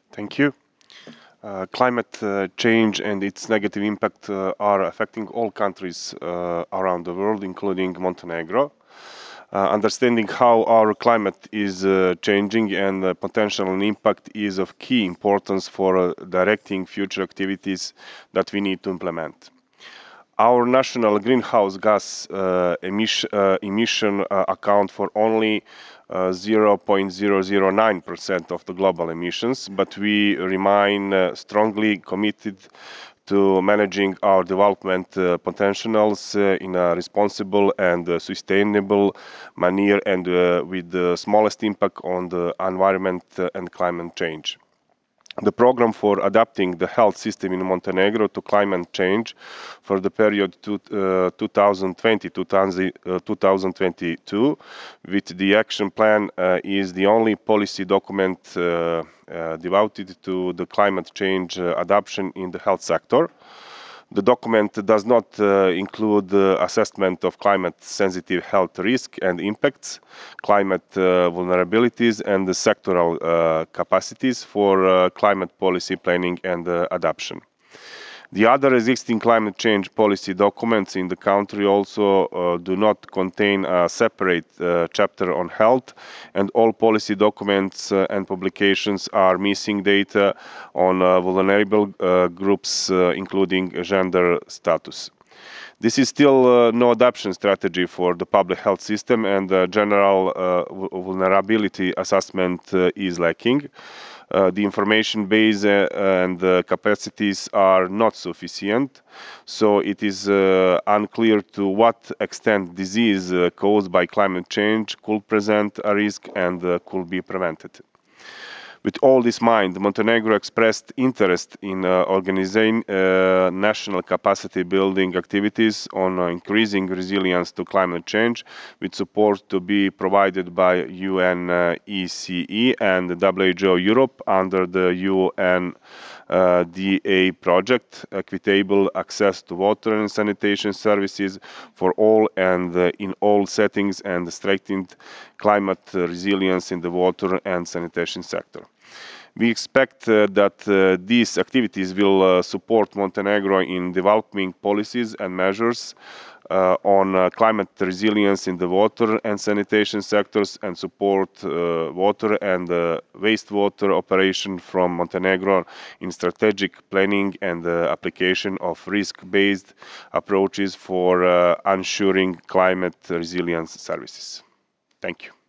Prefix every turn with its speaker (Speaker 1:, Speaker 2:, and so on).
Speaker 1: Thank you. Climate change and its negative impact are affecting all countries around the world, including Montenegro. Understanding how our climate is changing and the potential impact is of key importance for directing future activities that we need to implement. Our national greenhouse gas emission account for only 0.009% of the global emissions, but we remain strongly committed to managing our development potentials in a responsible and sustainable manner and with the smallest impact on the environment and climate change. The program for adapting the health system in Montenegro to climate change for the period 2020-2022 with the action plan is the only policy document devoted to the climate change adoption in the health sector. The document does not include the assessment of climate-sensitive health risk and impacts, climate vulnerabilities, and the sectoral capacities for climate policy planning and adoption. The other existing climate change policy documents in the country also do not contain a separate chapter on health, and all policy documents and publications are missing data on vulnerable groups, including gender status. This is still no adoption strategy for the public health system, and general vulnerability assessment is lacking. The information base and the capacities are not sufficient, so it is unclear to what extent disease caused by climate change could present a risk and could be prevented. With all this in mind, Montenegro expressed interest in organizing national capacity building activities on increasing resilience to climate change, with support to be provided by UNECE and WHO Europe under the UNDA project, equitable access to water and sanitation services for all and in all settings, and strengthened climate resilience in the water and sanitation sector. We expect that these activities will support Montenegro in developing policies and measures on climate resilience in the water and sanitation sectors and support water and wastewater operation from Montenegro in strategic planning and application of risk-based approaches for ensuring climate resilience services. Thank you.